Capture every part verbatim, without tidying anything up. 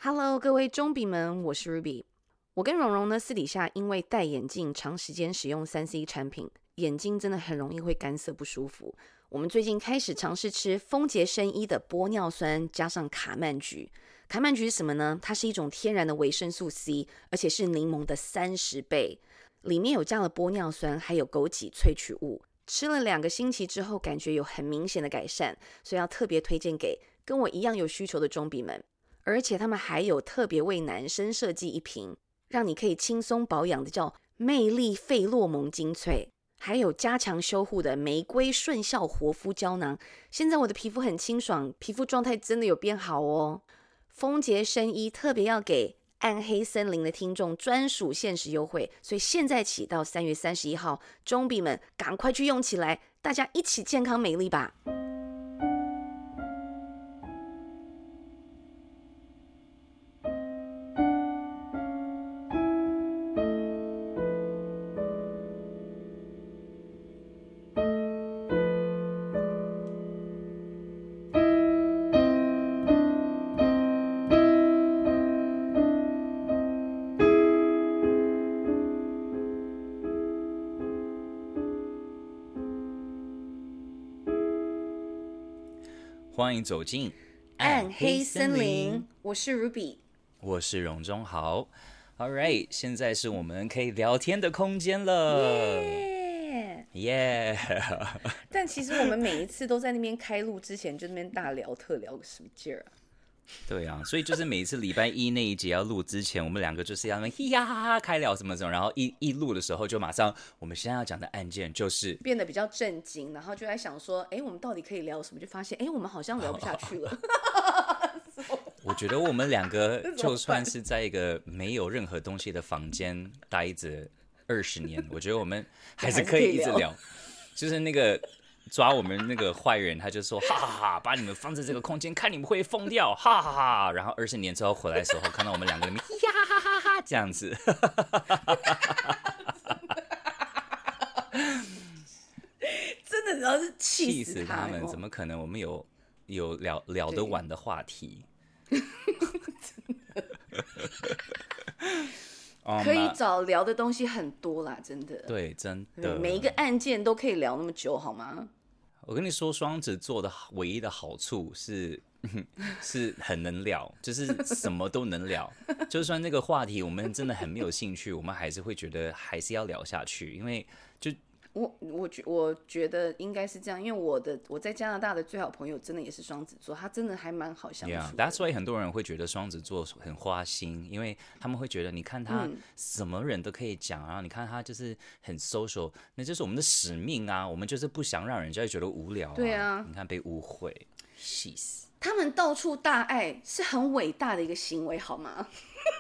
Hello， 各位中笔们，我是 Ruby。我跟蓉蓉呢，私底下因为戴眼镜，长时间使用 三 C 产品，眼睛真的很容易会干涩不舒服。我们最近开始尝试吃丰杰生医的玻尿酸加上卡曼橘。卡曼橘是什么呢？它是一种天然的维生素 C， 而且是柠檬的三十倍，里面有加了玻尿酸，还有枸杞萃取物。吃了两个星期之后，感觉有很明显的改善，所以要特别推荐给跟我一样有需求的中笔们。而且他们还有特别为男生设计一瓶，让你可以轻松保养的叫魅力费洛蒙精粹，还有加强修护的玫瑰顺效活肤胶囊。现在我的皮肤很清爽，皮肤状态真的有变好哦。丰杰生医特别要给暗黑森林的听众专属限时优惠，所以现在起到三月三十一号，中笔们赶快去用起来，大家一起健康美丽吧。 欢迎走进暗黑森林，我是 Ruby， 我是荣中豪。All right， 现在是我们可以聊天的空间了，耶、yeah! yeah! 但其实我们每一次都在那边开录之前就那边大聊特聊个什么劲儿啊？ 对啊，所以就是每次礼拜一那一集要录之前，我们两个就是要那边嘻哈哈哈开聊什么什么，然后一一录的时候就马上我们现在要讲的案件就是变得比较正经，然后就在想说，哎，我们到底可以聊什么？就发现，哎，我们好像聊不下去了。 我觉得我们两个就算是在一个没有任何东西的房间待着二十年，我觉得我们还是可以一直聊。就是那个抓我们那个坏人，他就说哈哈哈，把你们放在这个空间，看你们会疯掉，哈哈哈。然后二十年之后回来的时候，看到我们两个人呀哈哈哈这样子。 真的，然后是气死他们，怎么可能？我们有有聊聊得完的话题。 可以找聊的东西很多啦，真的。 对，真的， 每一个案件都可以聊那么久，好吗？ 我跟你说，双子座的唯一的好处是是很能聊，就是什么都能聊。就算那个话题我们真的很没有兴趣，我们还是会觉得还是要聊下去，因为就。 我我觉我觉得应该是这样，因为我的我在加拿大的最好朋友真的也是双子座，他真的还蛮好相处的。 Yeah, that's why 很多人会觉得双子座很花心，因为他们会觉得，你看他什么人都可以讲，然后你看他就是很 social， 那就是我们的使命啊，我们就是不想让人家觉得无聊啊。 对啊， 你看被误会，气死！ 他们到处大爱是很伟大的一个行为，好吗？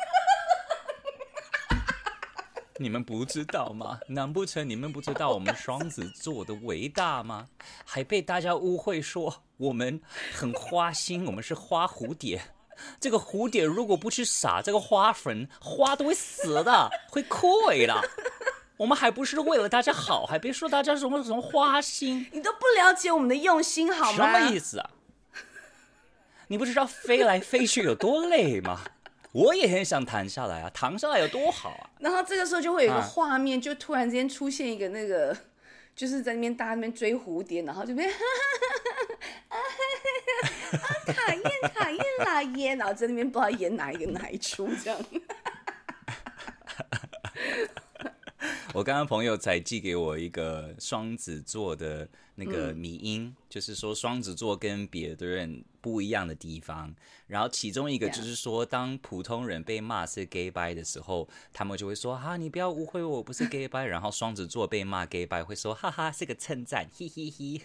你们不知道吗？难不成你们不知道我们双子座的伟大吗？还被大家误会说我们很花心，我们是花蝴蝶。这个蝴蝶如果不去撒这个花粉，花都会死的，会枯萎的。我们还不是为了大家好，还别说大家什么什么花心。 你都不了解我们的用心好吗？ 什么意思啊？你不知道飞来飞去有多累吗？我也很想弹下来啊，弹下来有多好啊！ 然后这个时候就会有一个画面，啊、就突然之间出现一个那个，就是在那边大家那边追蝴蝶，然后就边啊卡宴卡宴啦耶，然后在那边不知道演哪一个哪一出这样。 我刚刚朋友才寄给我一个双子座的那个迷因、嗯、就是说双子座跟别的人不一样的地方，然后其中一个就是说当普通人被骂是 gay bye 的时候，他们就会说哈你不要误会我，我不是 gay bye， 然后双子座被骂 gay bye 会说哈哈是个称赞，嘿嘿嘿。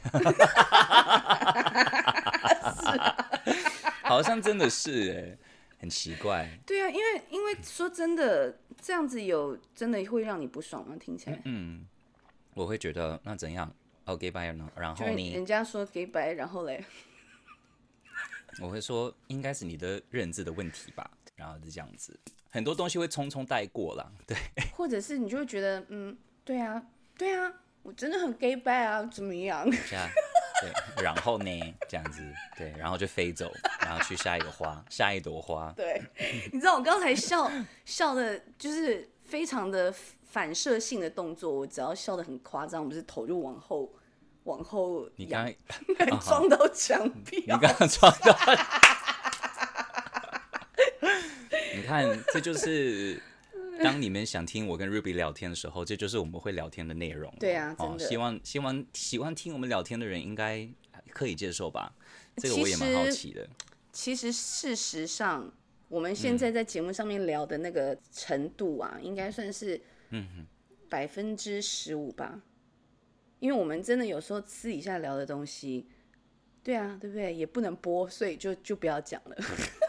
好像真的是耶，很奇怪。 对啊，因为因为说真的，这样子有真的会让你不爽吗？听起来， 嗯，我会觉得那怎样？哦 ，gay bye 呢？然后你人家说 gay bye， 然后嘞， 我会说应该是你的认知的问题吧，然后是这样子，很多东西会匆匆带过啦，对。 或者是你就会觉得，嗯，对啊，对啊，我真的很 gay bye 啊，怎么样？ 等一下， 对，然后呢，这样子，对，然后就飞走，然后去下一个花，下一朵花。 对，你知道我刚才笑笑的，就是非常的反射性的动作，我只要笑得很夸张，我不是头就往后往后你刚刚撞到墙壁， 你刚刚撞到，你看，这就是当你们想听我跟 Ruby 聊天的时候，这就是我们会聊天的内容。 对啊，真的。 哦、希望希望喜欢听我们聊天的人应该可以接受吧？这个我也蛮好奇的。 其实事实上，我们现在在节目上面聊的那个程度啊，嗯、应该算是百分之十五吧。因为我们真的有时候私底下聊的东西，对啊，对不对？也不能播，所以就就不要讲了。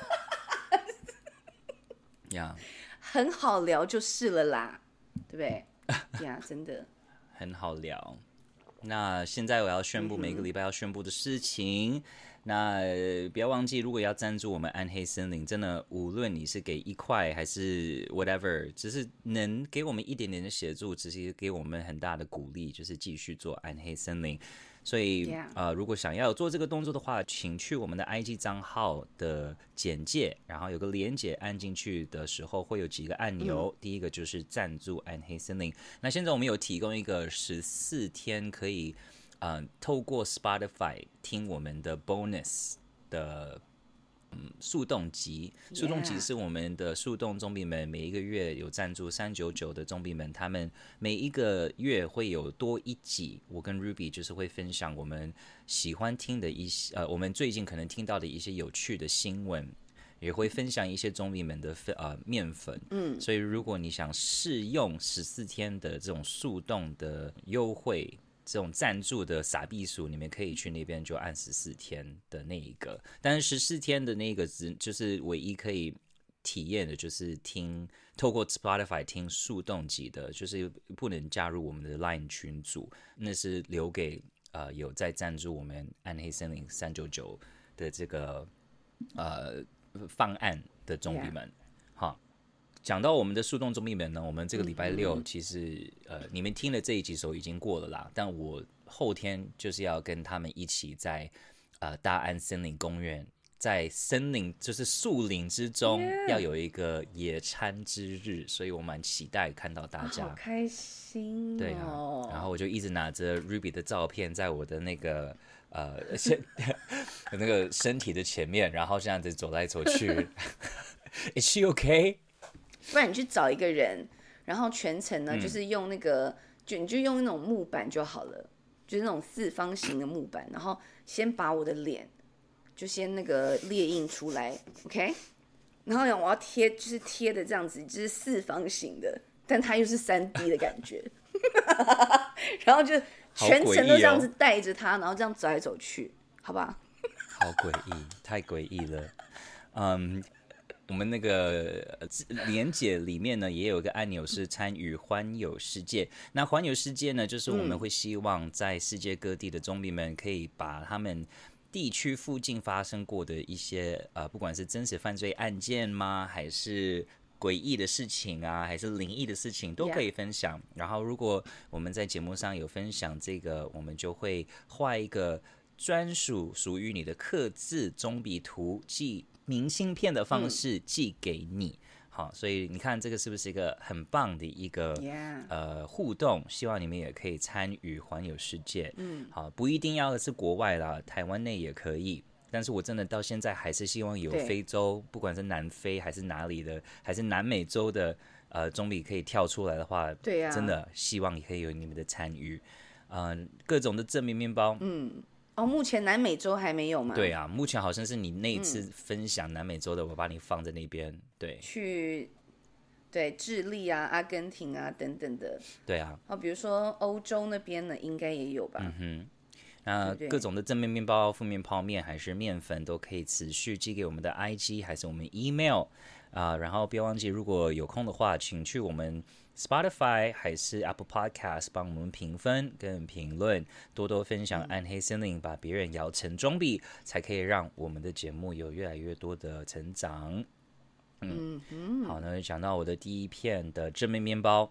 呀、yeah. 很好聊就是了啦，对不对？呀、yeah, 真的很好聊。那现在我要宣布每个礼拜要宣布的事情。嗯、那不要忘记，如果要赞助我们暗黑森林，真的无论你是给一块还是 whatever， 只是能给我们一点点的协助，只是给我们很大的鼓励，就是继续做暗黑森林。所以、yeah. 呃，如果想要做这个动作的话，请去我们的 I G 账号的简介，然后有个连结，按进去的时候会有几个按钮。嗯、第一个就是赞助暗黑森林。那现在我们有提供一个十四天可以，呃，透过 Spotify 听我们的 bonus 的。嗯，速冻集，速冻集是我们的速冻中币们每一个月有赞助三九九的中币们，他们每一个月会有多一集，我跟 Ruby 就是会分享我们喜欢听的一些，呃，我们最近可能听到的一些有趣的新闻，也会分享一些中币们的呃面粉，嗯，所以如果你想试用十四天的这种速冻的优惠。这种赞助的傻币数，你们可以去那边就按十四天的那一个，但是十四天的那个只就是唯一可以体验的，就是听透过 Spotify 听速冻集的，就是不能加入我们的 Line 群组，那是留给呃有在赞助我们暗黑森林三九九的这个呃方案的中币们，哈、yeah.。讲到我们的速冻中币们呢，我们这个礼拜六其实、嗯、呃，你们听了这一集时候已经过了啦，但我后天就是要跟他们一起在呃大安森林公园，在森林就是树林之中、yeah. 要有一个野餐之日，所以我蛮期待看到大家， 好开心哦。 对啊，然后我就一直拿着 Ruby 的照片在我的那个呃那个身体的前面，然后这样子走来走去。Is she okay? 不然你去找一个人，然后全程呢、嗯、就是用那个，就你就用那种木板就好了，就是那种四方形的木板，然后先把我的脸就先那个列印出来 ，OK， 然后我要贴，就是贴的这样子，就是四方形的，但它又是三 D 的感觉，然后就全程都这样子带着它，然后这样走来走去，好吧？ 好诡异，太诡异了，嗯。我们那个连结里面呢，也有一个按钮是参与环游世界。那环游世界呢，就是我们会希望在世界各地的中币们可以把他们地区附近发生过的一些呃，不管是真实犯罪案件吗，还是诡异的事情啊，还是灵异的事情，都可以分享。Yeah. 然后，如果我们在节目上有分享这个，我们就会画一个专属属于你的刻字中币图寄。明信片的方式寄给你、嗯、好，所以你看这个是不是一个很棒的一个、yeah. 呃互动，希望你们也可以参与环游世界、嗯、好，不一定要是国外啦，台湾内也可以，但是我真的到现在还是希望有非洲，不管是南非还是哪里的，还是南美洲的呃中币可以跳出来的话， 对啊， 真的希望也可以有你们的参与，嗯、呃，各种的正面面包， 嗯哦，目前南美洲还没有吗？ 对啊，目前好像是你那一次分享南美洲的，嗯、我把你放在那边。对， 去对智利啊、阿根廷啊等等的。 对啊， 哦，比如说欧洲那边呢，应该也有吧？ 嗯哼，那各种的正面面包、负面泡面还是面粉都可以持续寄给我们的 I G 还是我们 email 啊、呃，然后别忘记，如果有空的话，请去我们。Spotify 还是 Apple Podcast 帮我们评分跟评论，多多分享暗黑森林，把别人摇成中币，才可以让我们的节目有越来越多的成长。嗯，嗯好呢，讲到我的第一片的正面面包，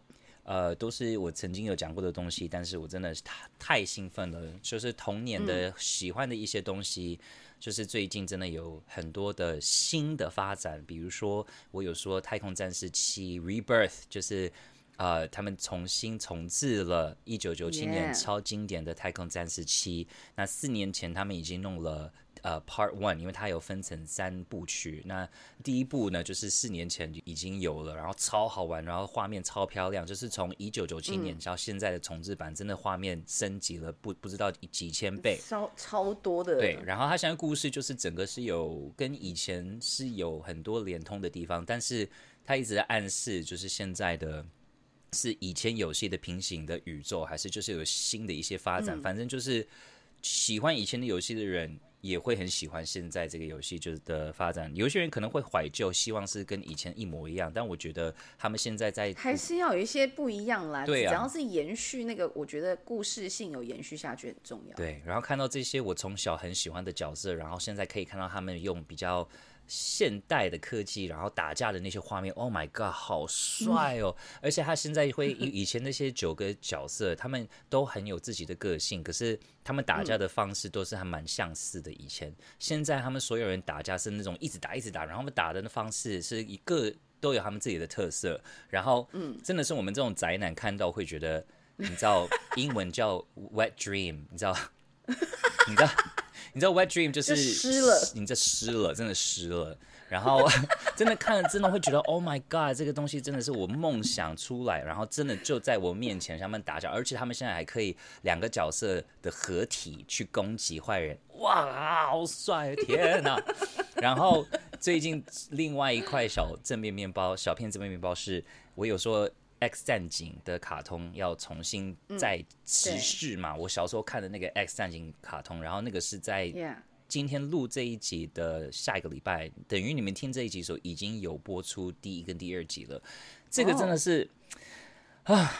呃，都是我曾经有讲过的东西，但是我真的是太太兴奋了，就是童年的喜欢的一些东西。嗯，就是最近真的有很多的新的发展，比如说我有说《太空战士七 Rebirth》，就是呃他们重新重置了一九九七年超经典的《太空战士七》，那四年前他们已经弄了呃 Part One， 因为它有分成三部曲。那第一部呢，就是四年前已经有了，然后超好玩，然后画面超漂亮，就是从一九九七年到现在的重制版，嗯、真的画面升级了不不知道几千倍， 超超多的。 对，然后它现在故事就是整个是有跟以前是有很多连通的地方，但是它一直在暗示，就是现在的是以前游戏的平行的宇宙，还是就是有新的一些发展，嗯、反正就是喜欢以前的游戏的人。也会很喜欢现在这个游戏就是的发展，有些人可能会怀旧，希望是跟以前一模一样，但我觉得他们现在在还是要有一些不一样啦。 对啊， 只要是延续那个，我觉得故事性有延续下去很重要。 对，然后看到这些我从小很喜欢的角色，然后现在可以看到他们用比较现代的科技，然后打架的那些画面 ，Oh my god， 好帅哦！嗯、而且他现在会以前那些九个角色，他们都很有自己的个性，可是他们打架的方式都是还蛮相似的。以前，现在他们所有人打架是那种一直打一直打，然后他们打的方式是一个都有他们自己的特色，然后真的是我们这种宅男看到会觉得，你知道英文叫 wet dream， 你知道，你知道。你知道 wet dream 就是湿了， 你这湿了，真的湿了。然后真的看了，真的会觉得 Oh my God， 这个东西真的是我梦想出来，然后真的就在我面前，他们打架，而且他们现在还可以两个角色的合体去攻击坏人，哇，好帅！天哪！然后最近另外一块小正面面包，小片正面面包是我有说。X 战警的卡通要重新再持续嘛、嗯？我小时候看的那个 X 战警卡通，然后那个是在今天录这一集的下一个礼拜，等于你们听这一集的时候已经有播出第一跟第二集了。这个真的是、oh. 啊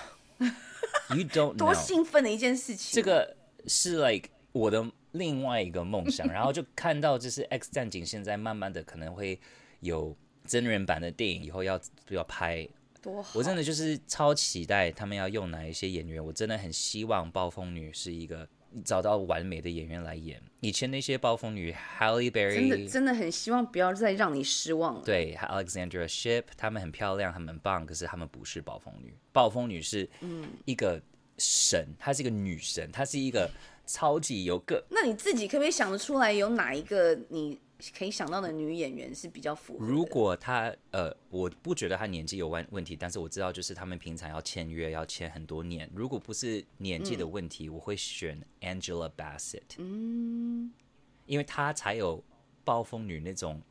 ，You don't know 多兴奋的一件事情。 这个是 like 我的另外一个梦想，然后就看到就是 X 战警现在慢慢的可能会有真人版的电影，以后要要拍。我真的就是超期待他们要用哪一些演员，我真的很希望暴风女是一个找到完美的演员来演。以前那些暴风女 Halle Berry 真的真的很希望不要再让你失望了。 对 Alexandra Shipp 她们很漂亮，她们很棒，可是她们不是暴风女。暴风女是一个神，她是一个女神，她是一个超级有个。 那你自己可不可以想得出来有哪一个你可以想到的女演员是比较符合的？ 如果她呃，我不觉得她年纪有问题，但是我知道就是他们平常要签约要签很多年。如果不是年纪的问题，嗯、我会选 Angela Bassett，嗯，因为她才有暴风女那种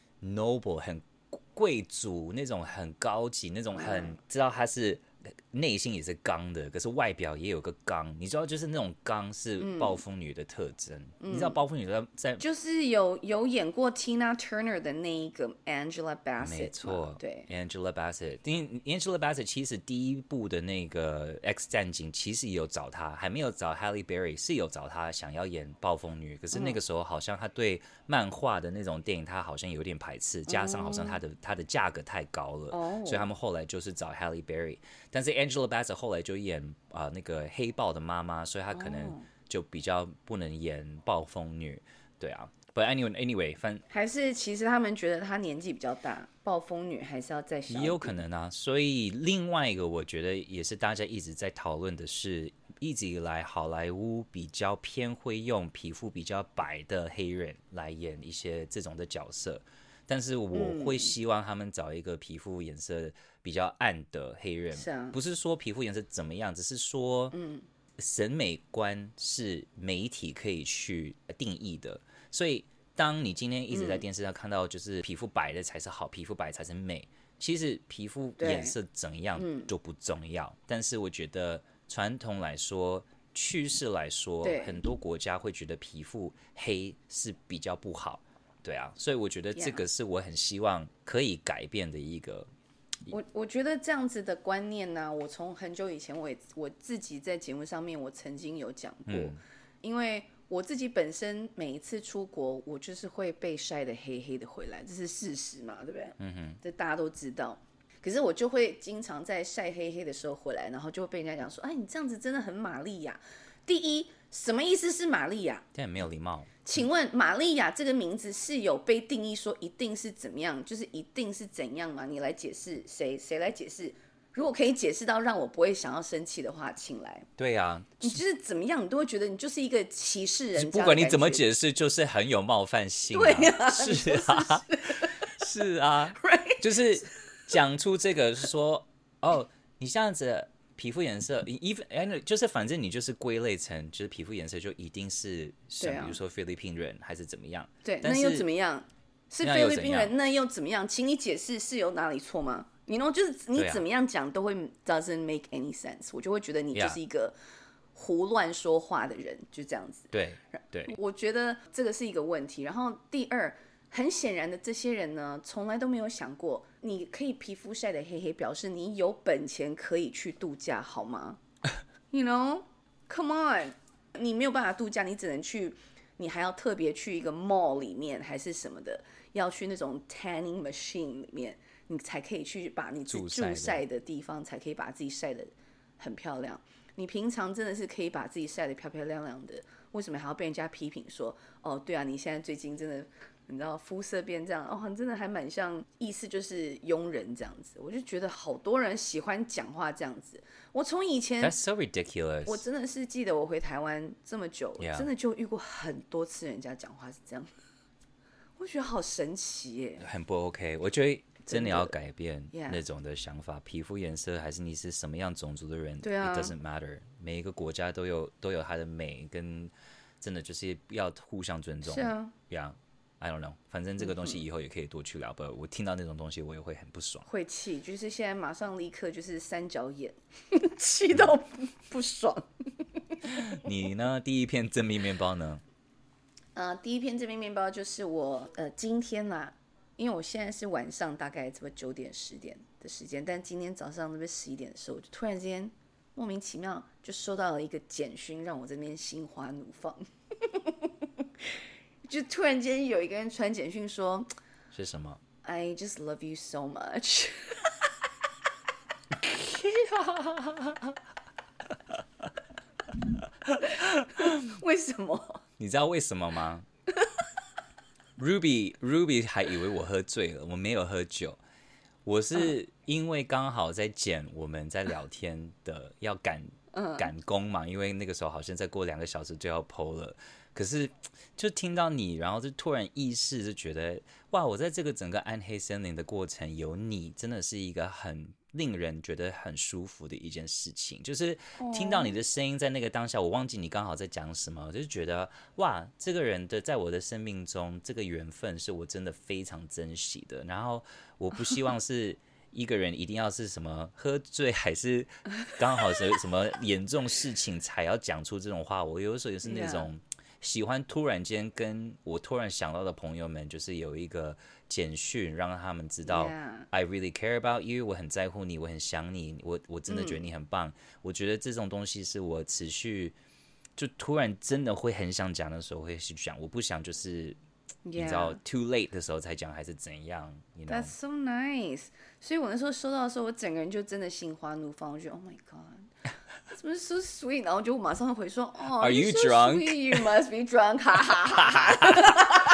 noble 很贵族那种很高级那种很、嗯、知道她是。内心也是刚的，可是外表也有个刚，你知道，就是那种刚是暴风女的特征。嗯、你知道暴风女在在就是有有演过 Tina Turner 的那一个 Angela Bassett， 没错， 对 ，Angela Bassett。因 Angela Bassett 其实第一部的那个 X 战警其实有找她，还没有找 Halle Berry， 是有找她想要演暴风女，可是那个时候好像她对漫画的那种电影，她好像有点排斥，加上好像她的她的价格太高了，哦、所以他们后来就是找 Halle Berry。但是 Angela Bassett 后来就演啊、呃、那个黑豹的妈妈，所以她可能就比较不能演暴风女，对啊。But anyway, anyway， 反还是其实他们觉得她年纪比较大，暴风女还是要再小一点。 也有可能啊。所以另外一个我觉得也是大家一直在讨论的是，一直以来好莱坞比较偏会用皮肤比较白的黑人来演一些这种的角色。但是我会希望他们找一个皮肤颜色比较暗的黑人， 是啊、 不是说皮肤颜色怎么样，只是说审美观是媒体可以去定义的。所以当你今天一直在电视上看到就是皮肤白的才是好，皮肤白才是美，其实皮肤颜色怎样就不重要。嗯、但是我觉得传统来说，趋势来说，很多国家会觉得皮肤黑是比较不好。对啊，所以我觉得这个是我很希望可以改变的一个。 我我觉得这样子的观念呢、啊，我从很久以前我也我自己在节目上面我曾经有讲过、嗯，因为我自己本身每一次出国，我就是会被晒得黑黑的回来，这是事实嘛，对不对？嗯哼，这大家都知道。 可是我就会经常在晒黑黑的时候回来，然后就会被人家讲说，哎，你这样子真的很玛利亚。第一，什么意思是玛利亚？ 这很没有礼貌。 请问玛利亚这个名字是有被定义说一定是怎么样，就是一定是怎样吗？你来解释，谁谁来解释？如果可以解释到让我不会想要生气的话，请来。 对啊， 你就是怎么样，你都会觉得你就是一个歧视人家的感觉。 不管你怎么解释，就是很有冒犯性、啊。 对啊， 是啊，是, 是啊， right? 就是讲出这个是说，哦，你这样子皮肤颜色 ，even 就是反正你就是归类成就是皮肤颜色就一定是什么、啊，比如说菲律宾人还是怎么样？ 对，那又怎么样？是菲律宾人，那又怎么样？请你解释是有哪里错吗？你 know 就是你怎么样讲都会 doesn't make any sense， 我就会觉得你就是一个胡乱说话的人，就这样子。 对对， 我觉得这个是一个问题。然后第二，很显然的，这些人呢，从来都没有想过，你可以皮肤晒得黑黑，表示你有本钱可以去度假，好吗？You know, come on， 你没有办法度假，你只能去，你还要特别去一个 mall 里面还是什么的，要去那种 tanning machine 里面。你才可以去把你住晒的地方，才可以把自己晒得很漂亮。你平常真的是可以把自己晒得漂漂亮亮的，为什么还要被人家批评说，哦，对啊，你现在最近真的，你知道肤色变这样，哦，真的还蛮像，意思就是庸人这样子。我就觉得好多人喜欢讲话这样子。我从以前 That's so ridiculous， 我真的是记得我回台湾这么久， yeah. 真的就遇过很多次人家讲话是这样，我觉得好神奇耶， 很不 OK。我觉得真的要改变那种的想法， yeah. 皮肤颜色还是你是什么样种族的人， 对啊 ，It doesn't matter。每一个国家都有都有它的美，跟真的就是要互相尊重。 是啊 ，Yeah，I don't know， 反正这个东西以后也可以多去聊。不、嗯，我听到那种东西我也会很不爽， 会气，就是现在马上立刻就是三角眼，气到不爽。 你呢？第一片正面面包呢？ 呃，第一片正面面包就是我呃今天啦。因为我现在是晚上大概这么九点十点的时间，但今天早上那边十一点的时候，我就突然之间莫名其妙就收到了一个简讯，让我这边心花怒放。就突然间有一个人传简讯说， 是什么 ？I just love you so much 。为什么？ 你知道为什么吗？Ruby Ruby 还以为我喝醉了，我没有喝酒，我是因为刚好在剪我们在聊天的要赶赶工嘛，因为那个时候好像再过两个小时就要 po 了，可是就听到你，然后就突然意识就觉得哇，我在这个整个暗黑森林的过程有你，真的是一个很令人觉得很舒服的一件事情，就是听到你的声音，在那个当下，我忘记你刚好在讲什么，我就觉得哇，这个人的在我的生命中，这个缘分是我真的非常珍惜的。然后我不希望是一个人一定要是什么喝醉，还是刚好是什么严重事情才要讲出这种话。我有时候也是那种喜欢突然间跟我突然想到的朋友们，就是有一个简讯，让他们知道 yeah. I really care about you， 我很在乎你，我很想你，我我真的觉得你很棒、嗯。我觉得这种东西是我持续就突然真的会很想讲的时候会去讲，我不想就是、yeah. 你知道 too late 的时候才讲还是怎样 you know? That's so nice。 所以我那时候收到的时候，我整个人就真的心花怒放，我觉得 Oh my God， 怎么 so sweet， 然后就马上回说哦、oh, Are you so drunk？ sweet, You must be drunk， 哈哈哈哈。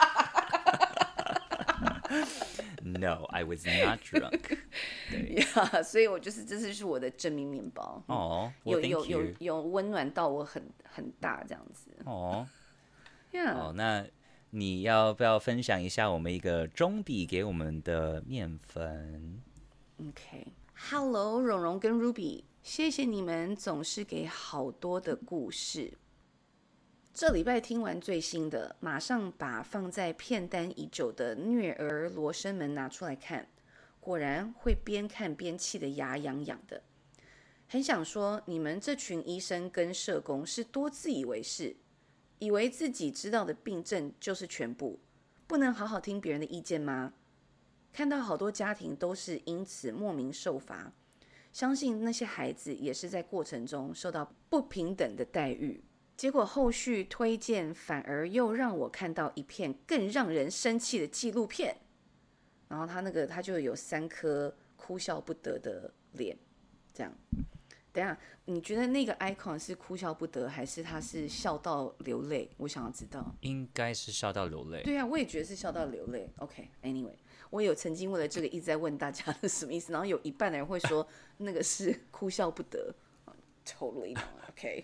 No, I was not drunk 对。Yeah， 所以我就是这是我的正面面包。 哦、oh, ， 有有有有温暖到我很很大这样子。 哦、 oh. Yeah。 哦，那你要不要分享一下我们一个中比给我们的面粉 ？OK，Hello，、okay. 蓉蓉跟 Ruby， 谢谢你们总是给好多的故事。这礼拜听完最新的，马上把放在片单已久的虐儿罗生门拿出来看，果然会边看边气得牙痒痒的。很想说，你们这群医生跟社工是多自以为是，以为自己知道的病症就是全部，不能好好听别人的意见吗？看到好多家庭都是因此莫名受罚，相信那些孩子也是在过程中受到不平等的待遇。结果后续推荐反而又让我看到一片更让人生气的纪录片，然后他那个他就有三颗哭笑不得的脸，这样。等一下，你觉得那个 icon 是哭笑不得，还是他是笑到流泪？我想要知道。 应该是笑到流泪。 对啊，我也觉得是笑到流泪。OK，Anyway，、okay, 我有曾经为了这个一直在问大家是什么意思，然后有一半的人会说那个是哭笑不得。Totally not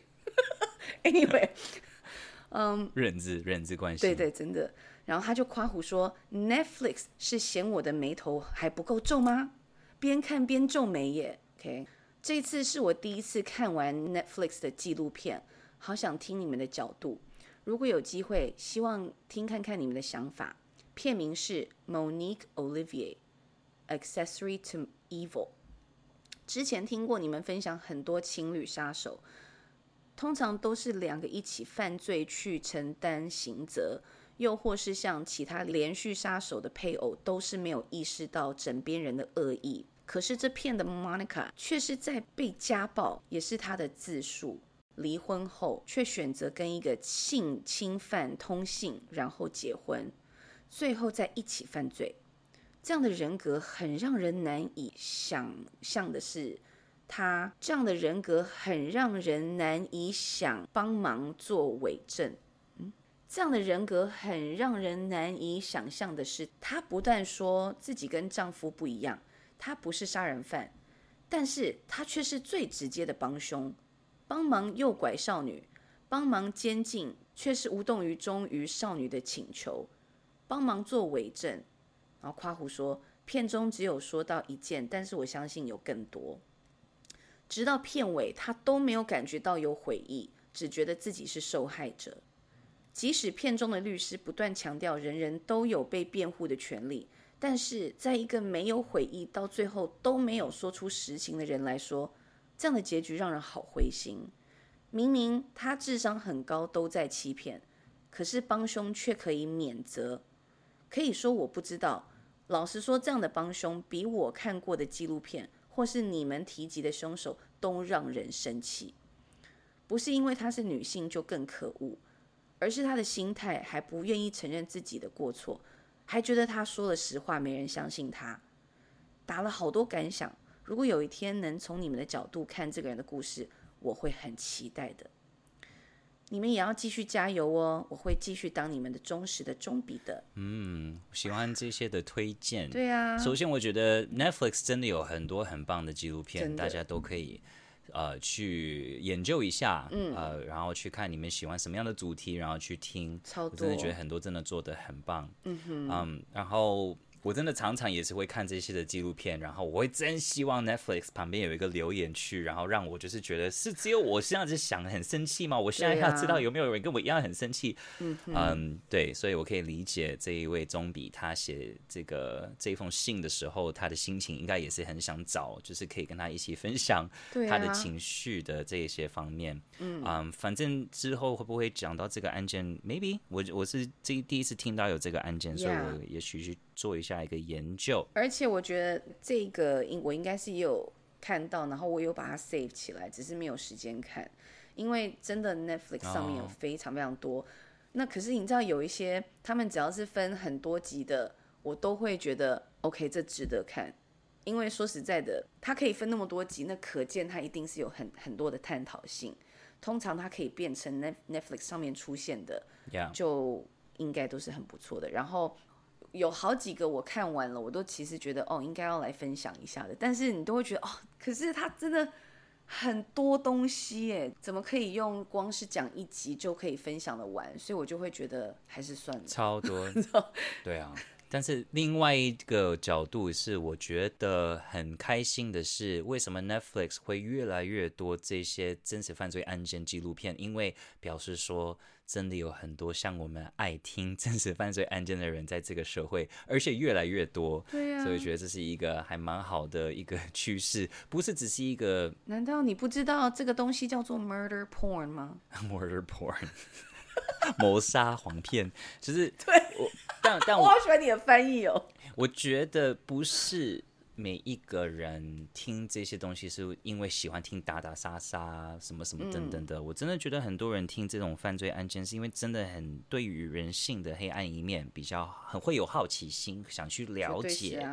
OK。Anyway， 嗯， 认字认字关系。 对对，真的。然后他就夸胡说 ，Netflix 是嫌我的眉头还不够皱吗？边看边皱眉耶。OK。这一次是我第一次看完 Netflix 的纪录片，好想听你们的角度。如果有机会，希望听看看你们的想法。片名是 Monique Olivier Accessory to Evil。之前听过你们分享很多情侣杀手，通常都是两个一起犯罪去承担刑责，又或是像其他连续杀手的配偶，都是没有意识到枕边人的恶意。可是这片的 Monica 却是在被家暴，也是她的自述，离婚后却选择跟一个性侵犯通信，然后结婚，最后再一起犯罪。这样的人格很让人难以想象的是，他这样的人格很让人难以想帮忙做伪证。嗯，这样的人格很让人难以想象的是，他不但说自己跟丈夫不一样，他不是杀人犯，但是他却是最直接的帮凶，帮忙诱拐少女，帮忙监禁，却是无动于衷于少女的请求，帮忙做伪证。然后夸胡说，片中只有说到一件，但是我相信有更多。直到片尾，他都没有感觉到有悔意，只觉得自己是受害者。即使片中的律师不断强调人人都有被辩护的权利，但是在一个没有悔意到最后都没有说出实情的人来说，这样的结局让人好灰心。明明他智商很高，都在欺骗，可是帮凶却可以免责。可以说我不知道，老实说，这样的帮凶比我看过的纪录片或是你们提及的凶手都让人生气。不是因为她是女性就更可恶，而是她的心态还不愿意承认自己的过错，还觉得她说了实话没人相信她。打了好多感想，如果有一天能从你们的角度看这个人的故事，我会很期待的。你们也要继续加油哦，我会继续当你们的忠实的钟彼得。 嗯，喜欢这些的推荐。 对啊， 首先我觉得 Netflix 真的有很多很棒的纪录片，大家都可以呃去研究一下，嗯，呃，然后去看你们喜欢什么样的主题，然后去听。 超多， 我真的觉得很多真的做得很棒。嗯哼，嗯，然后我真的常常也是会看这些的纪录片，然后我会真希望 Netflix 旁边有一个留言区，然后让我就是觉得是只有我这样子想很生气吗？我现在要知道有没有人跟我一样很生气。嗯嗯，对，所以我可以理解这一位钟彼他写这个这封信的时候，他的心情应该也是很想找，就是可以跟他一起分享他的情绪的这一些方面。嗯嗯，反正之后会不会讲到这个案件 ？Maybe 我我是这第一次听到有这个案件， yeah. 所以我也许去做一下一个研究。 而且我觉得这个我应该是也有看到，然后我有把它 save 起来，只是没有时间看，因为真的 Netflix 上面有非常非常多。Oh. 那可是你知道有一些他们只要是分很多集的，我都会觉得 OK 这值得看，因为说实在的，它可以分那么多集，那可见它一定是有很很多的探讨性。通常它可以变成 Netflix 上面出现的， yeah. 就应该都是很不错的。然后有好几个我看完了，我都其实觉得哦应该要来分享一下的，但是你都会觉得哦，可是它真的很多东西耶，怎么可以用光是讲一集就可以分享的完？所以我就会觉得还是算了， 超多，对啊。但是另外一个角度是，我觉得很开心的是，为什么 Netflix 会越来越多这些真实犯罪案件纪录片？因为表示说，真的有很多像我们爱听真实犯罪案件的人在这个社会，而且越来越多。 对啊， 所以我觉得这是一个还蛮好的一个趋势，不是只是一个。 难道你不知道这个东西叫做 murder porn 吗 ？murder porn 谋杀黄片，就是对我。但但我, 我好喜欢你的翻译哦。 我觉得不是每一个人听这些东西是因为喜欢听打打杀杀什么什么等等的、嗯、我真的觉得很多人听这种犯罪案件是因为真的很对于人性的黑暗一面比较很会有好奇心，想去了解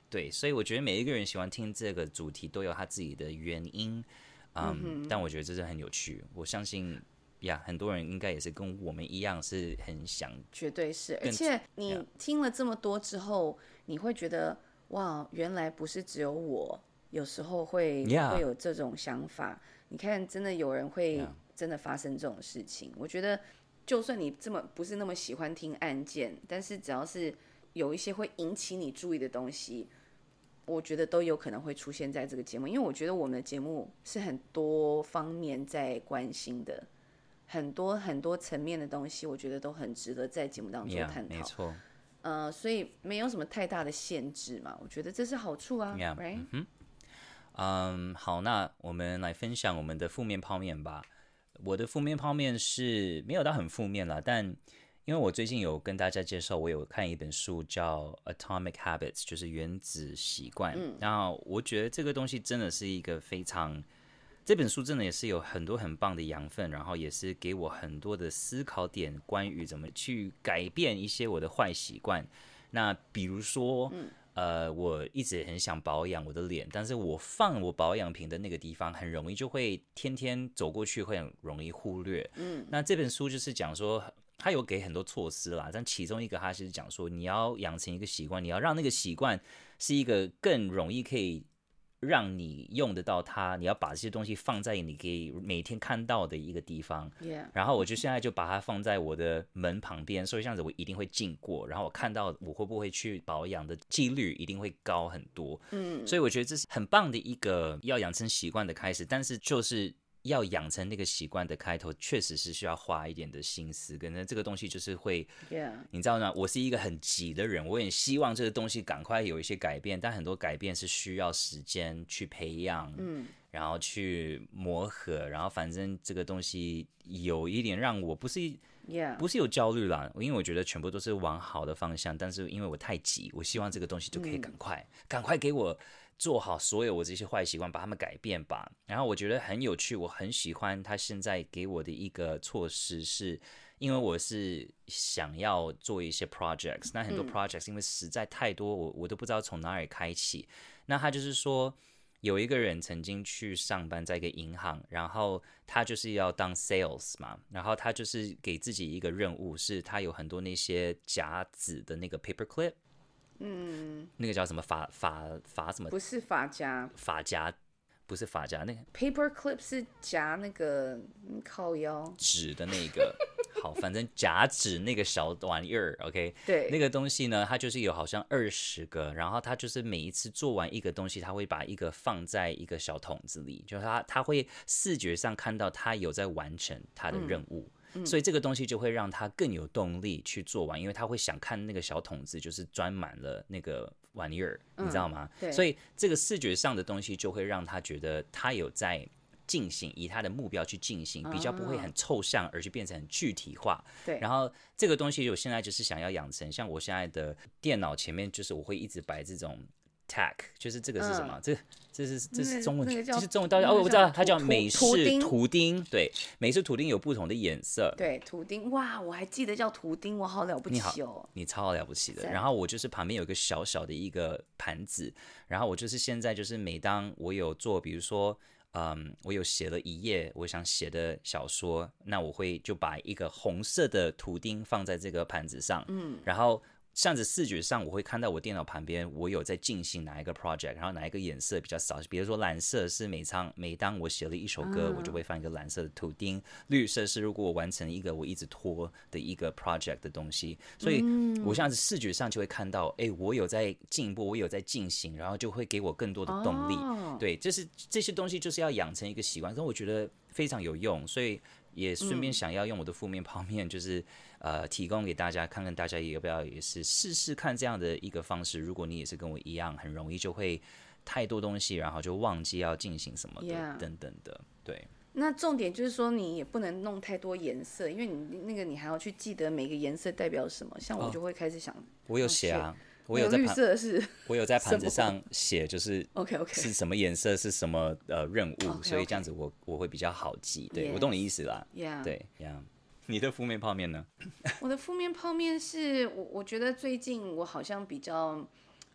对，所以我觉得每一个人喜欢听这个主题都有他自己的原因，嗯，嗯但我觉得这是很有趣。我相信呀，很多人应该也是跟我们一样是很想， 绝对是。而且你听了这么多之后，你会觉得哇，原来不是只有我，有时候会、yeah. 会有这种想法。你看，真的有人会真的发生这种事情。Yeah. 我觉得，就算你这么不是那么喜欢听案件，但是只要是有一些会引起你注意的东西，我觉得都有可能会出现在这个节目。因为我觉得我们的节目是很多方面在关心的，很多很多层面的东西，我觉得都很值得在节目当中探讨。 Yeah, 没错。 呃，所以没有什么太大的限制嘛，我觉得这是好处啊。 Yeah, right? 嗯嗯，好，那我们来分享我们的负面泡面吧。我的负面泡面是没有到很负面啦，但因为我最近有跟大家介绍，我有看一本书叫《Atomic Habits》，就是原子习惯。嗯，然后我觉得这个东西真的是一个非常，这本书真的也是有很多很棒的养分，然后也是给我很多的思考点，关于怎么去改变一些我的坏习惯。那比如说，嗯呃，我一直很想保养我的脸，但是我放我保养品的那个地方，很容易就会天天走过去，会很容易忽略。嗯，那这本书就是讲说，他有给很多措施啦，但其中一个他是讲说，你要养成一个习惯，你要让那个习惯是一个更容易可以让你用得到它，你要把这些东西放在你可以每天看到的一个地方。 Yeah. 然后我就现在就把它放在我的门旁边，所以这样子我一定会经过，然后我看到我会不会去保养的几率一定会高很多。嗯，所以我觉得这是很棒的一个要养成习惯的开始，但是就是要养成那个习惯的开头，确实是需要花一点的心思，可能这个东西就是会， yeah. 你知道吗？我是一个很急的人，我也希望这个东西赶快有一些改变，但很多改变是需要时间去培养，嗯，然后去磨合，然后反正这个东西有一点让我不是。 Yeah. 不是有焦虑啦，因为我觉得全部都是往好的方向，但是因为我太急，我希望这个东西就可以赶快，赶、嗯、快给我做好所有我这些坏习惯，把它们改变吧。然后我觉得很有趣，我很喜欢他现在给我的一个措施是，因为我是想要做一些 projects， 那很多 projects 因为实在太多，我我都不知道从哪里开启。那他就是说，有一个人曾经去上班在一个银行，然后他就是要当 sales 嘛，然后他就是给自己一个任务，是他有很多那些夹子的那个 paper clip， 嗯，那个叫什么发发发什么？ 不是发夹， 发夹不是发夹，那个 paper clip 是夹那个靠腰纸的那个。好，反正夹纸那个小玩意儿 ，OK， 对， 那个东西呢，它就是有好像二十个，然后它就是每一次做完一个东西，它会把一个放在一个小桶子里，就是它它会视觉上看到它有在完成它的任务，嗯嗯、所以这个东西就会让它更有动力去做完，因为他会想看那个小桶子就是装满了那个玩意儿，你知道吗？ 嗯、 所以这个视觉上的东西就会让他觉得他有在进行，以他的目标去进行，比较不会很抽象，而去变成很具体化。 对， 然后这个东西我现在就是想要养成，像我现在的电脑前面就是我会一直摆这种 tag， 就是这个是什么？嗯、这这是这是中文， 那个、 这是中文到底哦，我不知道，它叫美式图钉。对，美式图钉有不同的颜色。 对，图钉，哇，我还记得叫图钉，我好了不起哦。 你, 你超了不起的。然后我就是旁边有一个小小的一个盘子，然后我就是现在就是每当我有做，比如说。嗯，我有写了一页我想写的小说，那我会就把一个红色的图钉放在这个盘子上，嗯，然后这样子视觉上我会看到我电脑旁边我有在进行哪一个 project， 然后哪一个颜色比较少，比如说蓝色是每当每当我写了一首歌、嗯、我就会放一个蓝色的图钉，绿色是如果我完成一个我一直拖的一个 project 的东西，所以我这样子视觉上就会看到哎，我有在进步，我有在进行，然后就会给我更多的动力、哦、对，这是这些东西就是要养成一个习惯，所以我觉得非常有用，所以也顺便想要用我的负面泡面就是、嗯、呃提供给大家，看看大家也要不要也是试试看这样的一个方式，如果你也是跟我一样很容易就会太多东西然后就忘记要进行什么的、yeah. 等等的，对。 那重点就是说你也不能弄太多颜色，因为你那个你还要去记得每个颜色代表什么，像我就会开始想、哦、 我有写啊，我有在绿色是我有在盘子上写就是 OK OK 是什么颜色是什么呃任务 okay, okay. 所以这样子我我会比较好记，对、yes. 我懂你意思啦， yeah. 对呀。Yeah. 你的负面泡面呢？ 我的负面泡面是我我觉得最近我好像比较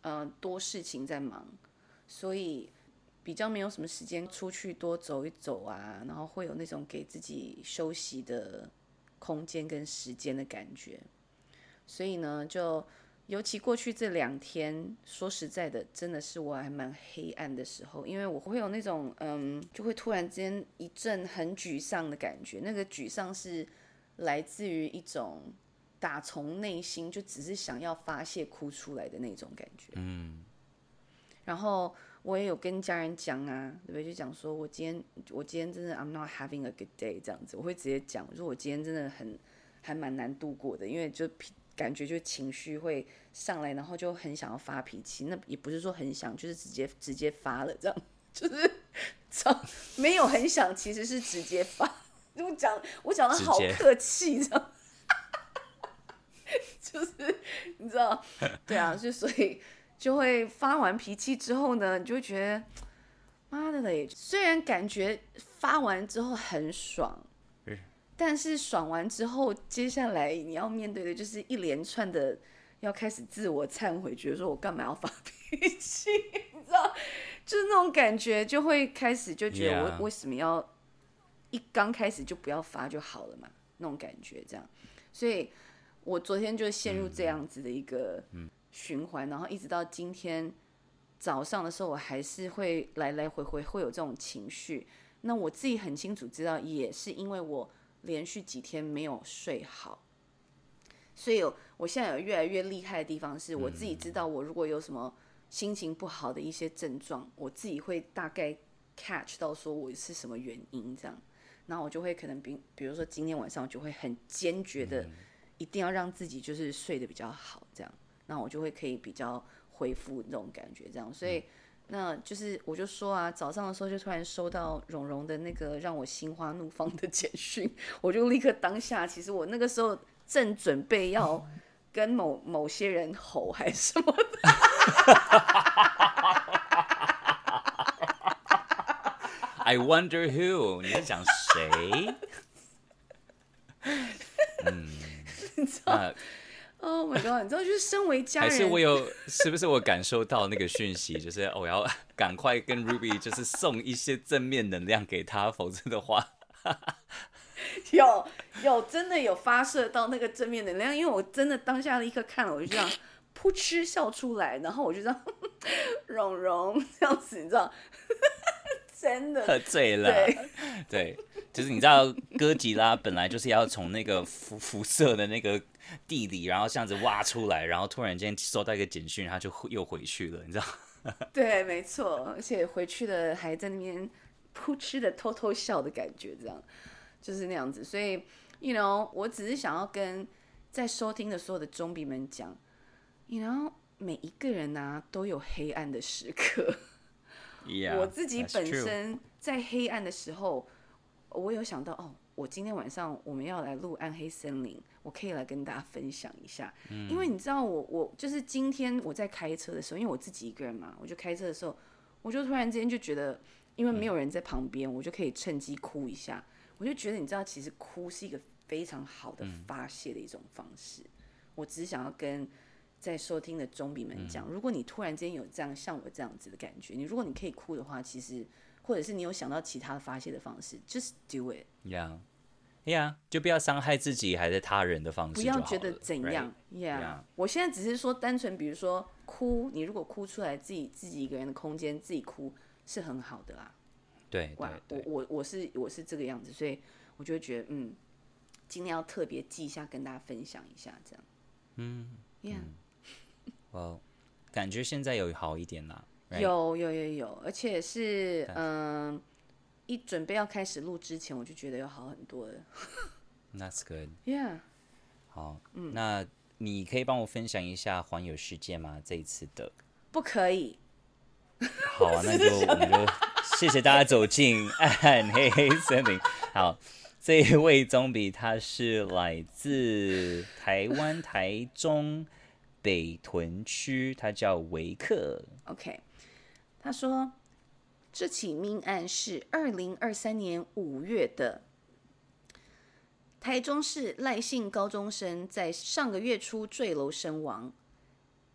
呃多事情在忙，所以比较没有什么时间出去多走一走啊，然后会有那种给自己休息的空间跟时间的感觉。所以呢，就尤其过去这两天，说实在的，真的是我还蛮黑暗的时候，因为我会有那种嗯，就会突然之间一阵很沮丧的感觉。那个沮丧是来自于一种打从内心就只是想要发泄哭出来的那种感觉。 嗯， 然后我也有跟家人讲啊，对不对？就讲说我今天我今天真的 I'm not having a good day 这样子，我会直接讲，我说我今天真的很还蛮难度过的，因为就感觉就情绪会上来，然后就很想要发脾气。那也不是说很想，就是直接直接发了这样，就是没有很想，其实是直接发。我讲我讲的好客气这样。就是你知道，对啊，就所以就会发完脾气之后呢，你就会觉得妈的嘞，虽然感觉发完之后很爽，但是爽完之后，接下来你要面对的就是一连串的要开始自我忏悔，觉得说我干嘛要发脾气，你知道，就是那种感觉，就会开始就觉得我为什么要一刚开始就不要发就好了嘛，那种感觉这样，所以我昨天就陷入这样子的一个循环，然后一直到今天早上的时候，我还是会来来回回会有这种情绪。那我自己很清楚知道，也是因为我连续几天没有睡好，所以我现在有越来越厉害的地方是，我自己知道我如果有什么心情不好的一些症状，我自己会大概 catch 到说我是什么原因这样，然后我就会可能比比如说今天晚上我就会很坚决的一定要让自己就是睡得比较好这样，那我就会可以比较恢复那种感觉这样，所以那就是我就说啊，早上的时候就突然收到蓉蓉的那个让我心花怒放的简讯，我就立刻当下，其实我那个时候正准备要跟某某些人吼还是什么的 I wonder who， 你在讲谁？嗯， 你知道？Oh my god！ 你知道，就是身为家人， 还是我有，是不是我感受到那个讯息，就是我要赶快跟 Ruby 就是送一些正面能量给他，否则的话， 有有真的有发射到那个正面能量，因为我真的当下立刻看了，我就这样噗嗤笑出来，然后我就这样蓉蓉这样子，你知道，真的喝醉了，对。对就是你知道哥吉拉本来就是要从那个辐辐射的那个地里，然后这样子挖出来，然后突然间收到一个简讯，他就又回去了，你知道？ 对，没错，而且回去了还在那边噗嗤的偷偷笑的感觉，这样就是那样子。所以 ，you know， 我只是想要跟在收听的所有的中比们讲 ，you know， 每一个人啊都有黑暗的时刻。 Yeah, 我自己本身在黑暗的时候。我有想到哦，我今天晚上我们要来录暗黑森林，我可以来跟大家分享一下。嗯、因为你知道我我就是今天我在开车的时候，因为我自己一个人嘛，我就开车的时候，我就突然之间就觉得，因为没有人在旁边，我就可以趁机哭一下。我就觉得你知道，其实哭是一个非常好的发泄的一种方式。嗯、我只是想要跟在收听的中比们讲，嗯、如果你突然间有这样像我这样子的感觉，你如果你可以哭的话，其实。或者是你有想到其他的发泄的方式 ，just do it。 Yeah, yeah， 就不要伤害自己还是他人的方式就好了。 不要觉得怎样 ，Yeah, yeah。我现在只是说单纯，比如说哭，你如果哭出来，自己自己一个人的空间，自己哭是很好的啦。 对对对， 我我我是我是这个样子，所以我就会觉得，嗯，今天要特别记一下，跟大家分享一下，这样。 嗯 ，Yeah。 我感觉现在有好一点啦。Right. 有有有有，而且是嗯、呃，一准备要开始录之前，我就觉得有好很多了。 That's good. Yeah. 好，嗯、那你可以帮我分享一下环游世界吗？这一次的不可以。 好啊，那就我们就谢谢大家走进暗黑黑森林。好，这一位总比他是来自台湾台中北屯区，他叫维克。 OK。他说，这起命案是二零二三年五月的，台中市赖姓高中生在上个月初坠楼身亡。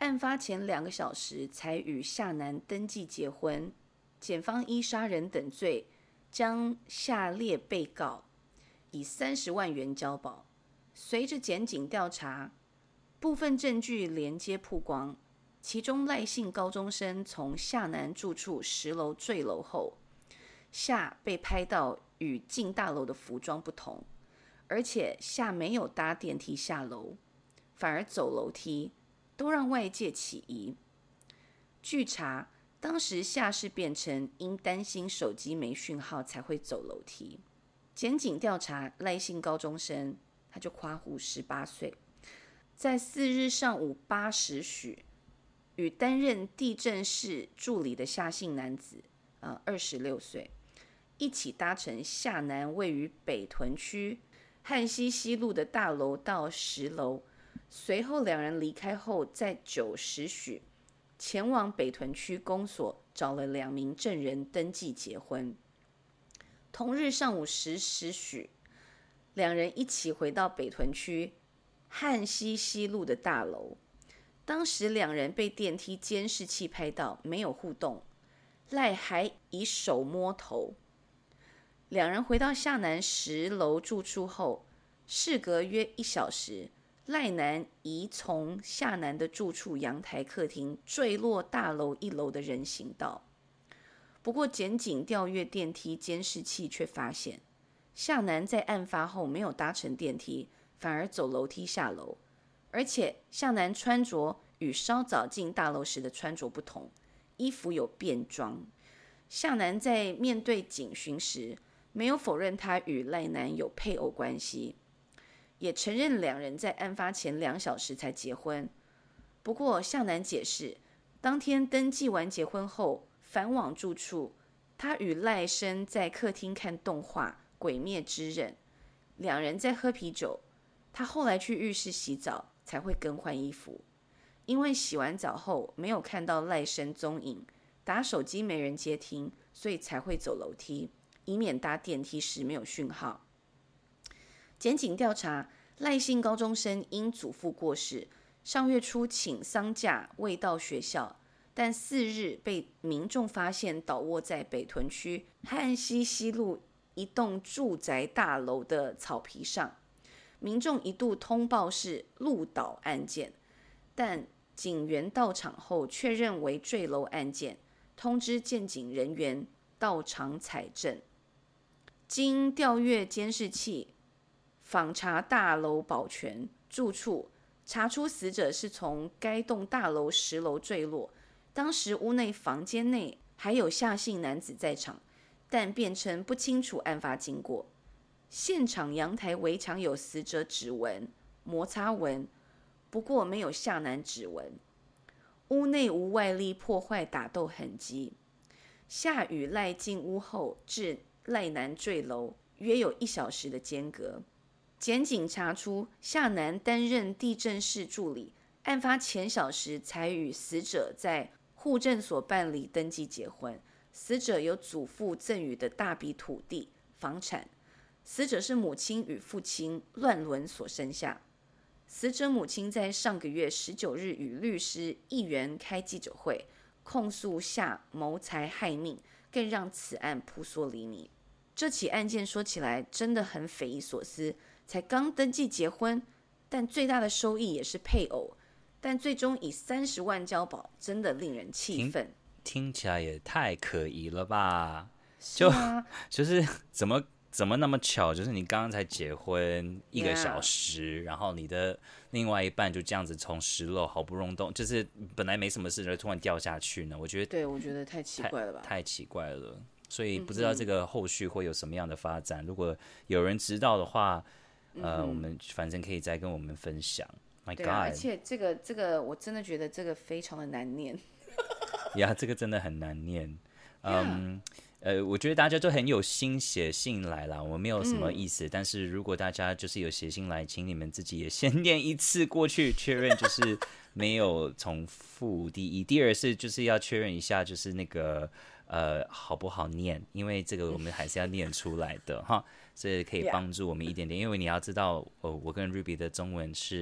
案发前两个小时才与夏男登记结婚。检方依杀人等罪将下列被告以三十万元交保。随着检警调查，部分证据连接曝光，其中赖姓高中生从夏男住处十楼坠楼后，夏被拍到与进大楼的服装不同，而且夏没有搭电梯下楼，反而走楼梯，都让外界起疑。据查，当时夏是变成因担心手机没讯号才会走楼梯。检警调查赖姓高中生，他就夸胡十八岁，在四日上午八时许，与担任地政室助理的夏姓男子，呃，二十六岁，一起搭乘夏男位于北屯区汉西西路的大楼到十楼。随后两人离开后，在九时许前往北屯区公所找了两名证人登记结婚。同日上午十时许，两人一起回到北屯区汉西西路的大楼。当时两人被电梯监视器拍到没有互动，赖还以手摸头。两人回到夏男十楼住处后，事隔约一小时，赖男疑从夏男的住处阳台客厅坠落大楼一楼的人行道。不过检警调阅电梯监视器却发现，夏男在案发后没有搭乘电梯，反而走楼梯下楼，而且夏男穿着与稍早进大楼时的穿着不同，衣服有变装。夏男在面对警询时，没有否认他与赖男有配偶关系，也承认两人在案发前两小时才结婚。不过夏男解释，当天登记完结婚后返往住处，他与赖生在客厅看动画《鬼灭之刃》，两人在喝啤酒，他后来去浴室洗澡才会更换衣服，因为洗完澡后没有看到赖生踪影，打手机没人接听，所以才会走楼梯，以免搭电梯时没有讯号。检警调查，赖姓高中生因祖父过世，上月初请丧假未到学校，但四日被民众发现倒卧在北屯区汉西西路一栋住宅大楼的草皮上。民众一度通报是路倒案件，但警员到场后确认为坠楼案件，通知检警人员到场采证。经调阅监视器，访查大楼保全住处，查出死者是从该栋大楼十楼坠落，当时屋内房间内还有夏姓男子在场，但辩称不清楚案发经过。现场阳台围墙有死者指纹、摩擦纹，不过没有夏男指纹。屋内无外力破坏打斗痕迹。夏与赖进屋后至赖男坠楼约有一小时的间隔。检警查出夏男担任地政室助理，案发前小时才与死者在户政所办理登记结婚。死者有祖父赠予的大笔土地、房产。死者是母亲与父亲乱伦所生下。死者母亲在上个月十九日与律师、议员开记者会，控诉夏谋财害命，更让此案扑朔迷离。这起案件说起来真的很匪夷所思，才刚登记结婚，但最大的收益也是配偶，但最终以三十万交保，真的令人气愤。 听, 听起来也太可疑了吧？ 是啊， 就就是怎么怎么那么巧，就是你刚刚才结婚一个小时， yeah. 然后你的另外一半就这样子从十楼毫不容动，就是本来没什么事就突然掉下去呢？我觉得， 对，我觉得太奇怪了吧？ 太, 太奇怪了。所以不知道这个后续会有什么样的发展。嗯、如果有人知道的话，呃，嗯、我们反正可以再跟我们分享。My God！ 对啊，而且这个这个，我真的觉得这个非常的难念。 呀，这个真的很难念。嗯， yeah. 呃，我觉得大家都很有心写信来啦，我没有什么意思。嗯、但是如果大家就是有写信来，请你们自己也先念一次过去，确认就是没有重复。第一，第二是就是要确认一下，就是那个。呃，好不好念？因为这个我们还是要念出来的哈，这可以帮助我们一点点。因为你要知道，呃，我跟 Ruby 的中文是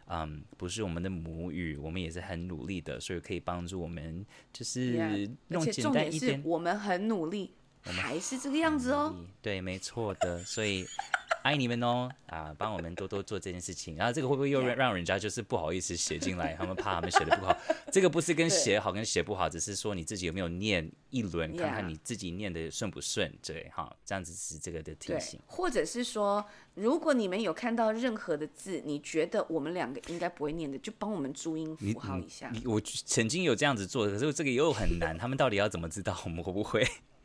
嗯，不是我们的母语，我们也是很努力的，所以可以帮助我们，就 Yeah, 是弄简而且重点单一点。 是我们很努力，还是这个样子哦。 对，没错的，所以爱你们哦啊，帮我们多多做这件事情。然后这个会不会又 Yeah. 让人家就是不好意思写进来？他们怕他们写的不好。这个不是跟写好跟写不好，只是说你自己有没有念一轮， Yeah. 看看你自己念的顺不顺。对，哈，这样子是这个的提醒。 或者是说，如果你们有看到任何的字，你觉得我们两个应该不会念的，就帮我们注音符号一下。 你我曾经有这样子做，可是这个又很难，他们到底要怎么知道我们会不会？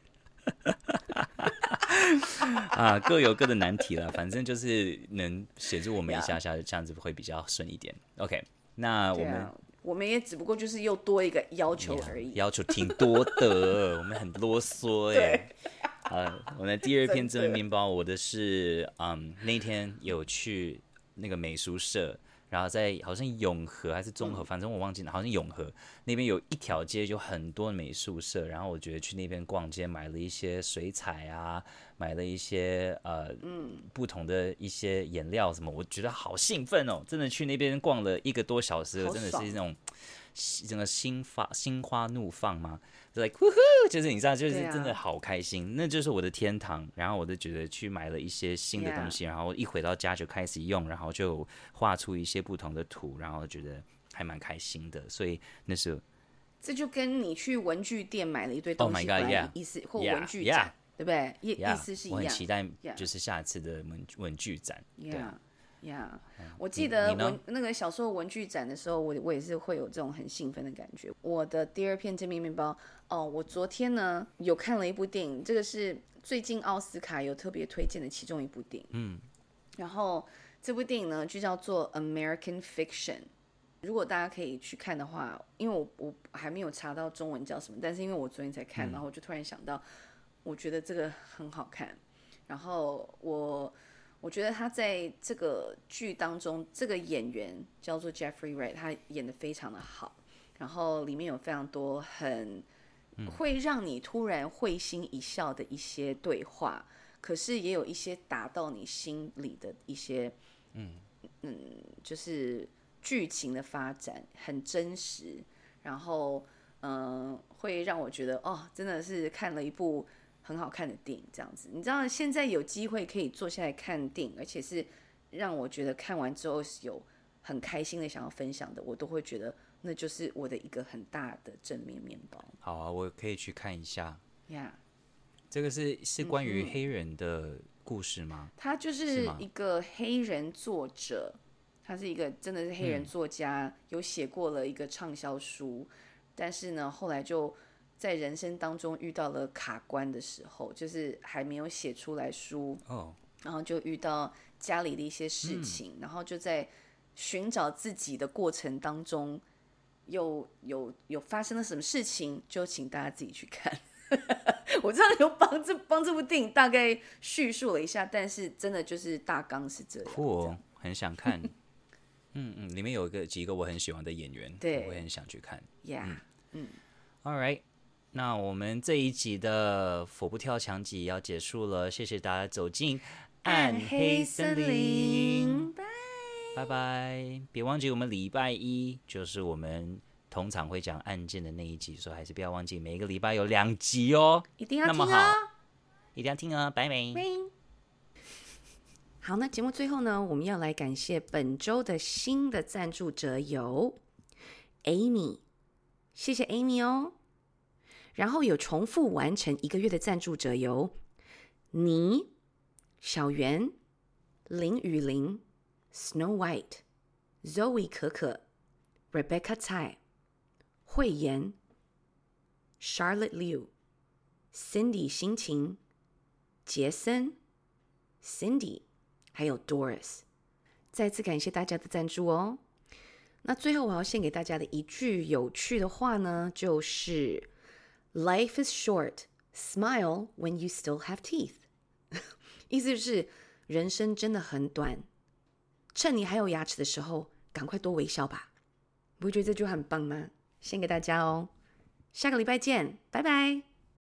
啊，各有各的难题了，反正就是能协助我们一下下，这样子会比较顺一点。OK， 那我们、 啊、我们也只不过就是又多一个要求而已， 要求挺多的，我们很啰嗦耶。呃，我的第二片真面包，我的是嗯，那天有去那个美术社。然后在好像永和还是中和，反正我忘记了，好像永和那边有一条街，有很多美术社。然后我觉得去那边逛街，买了一些水彩啊，买了一些呃，嗯，不同的一些颜料什么，我觉得好兴奋哦！真的去那边逛了一个多小时，真的是那种整个心发心花怒放吗？就 like 呼呼，就是你知道，就是真的好开心，啊、那就是我的天堂。然后我就觉得去买了一些新的东西， yeah. 然后一回到家就开始用，然后就画出一些不同的图，然后觉得还蛮开心的。所以那时候， 这就跟你去文具店买了一堆东西， oh my God, yeah. 意思或文具展， yeah, yeah. 对不对？意、 yeah. 意思是一样。 我很期待，就是下次的文文具展。 Yeah. 对啊。 呀、yeah. 我记得文那个小时候文具展的时候，我我也是会有这种很兴奋的感觉。我的第二片煎饼面包哦，我昨天呢有看了一部电影，这个是最近奥斯卡有特别推荐的其中一部电影。嗯，然后这部电影呢就叫做《American Fiction》。如果大家可以去看的话，因为我我还没有查到中文叫什么，但是因为我昨天才看，嗯、然后我就突然想到，我觉得这个很好看。然后我。我觉得他在这个剧当中，这个演员叫做 Jeffrey Wright， 他演得非常的好，然后里面有非常多很会让你突然会心一笑的一些对话，可是也有一些打到你心里的一些，嗯嗯，就是剧情的发展很真实，然后嗯、呃，会让我觉得哦，真的是看了一部。很好看的电影，这样子，你知道现在有机会可以坐下来看电影，而且是让我觉得看完之后有很开心的想要分享的，我都会觉得那就是我的一个很大的正面面包。 好啊，我可以去看一下。 呀、yeah. 这个是是关于黑人的故事吗？ 他就是一个黑人作者，他是一个真的是黑人作家，嗯、有写过了一个畅销书，但是呢，后来就。在人生当中遇到了卡关的时候，就是还没有写出来书， oh. 然后就遇到家里的一些事情，嗯、然后就在寻找自己的过程当中，又有有发生了什么事情，就请大家自己去看。我这样有帮这帮这部电影大概叙述了一下，但是真的就是大纲是这样。 酷、哦，很想看。嗯嗯，里面有一个几个我很喜欢的演员，对，我也很想去看。 Yeah， 嗯, 嗯 ，All right。那我们这一集的佛不跳墙集要结束了，谢谢大家走进暗黑森林，拜拜拜！别忘记我们礼拜一就是我们通常会讲案件的那一集，所以还是不要忘记每一个礼拜有两集哦， 一定要听啊！ 那么好，一定要听啊！拜拜。 好，那节目最后呢，我们要来感谢本周的新的赞助者有 Amy， 谢谢 Amy 哦。然后有重复完成一个月的赞助者有你、小圆、林雨玲、Snow White、Zoe 可可、Rebecca 蔡、慧妍、Charlotte Liu、Cindy 心情、杰森、Cindy 还有 Doris， 再次感谢大家的赞助哦。那最后我要献给大家的一句有趣的话呢，就是Life is short, smile when you still have teeth 意思就是人生真的很短，趁你还有牙齿的时候赶快多微笑吧。不会觉得这句很棒吗？献给大家哦，下个礼拜见，拜拜。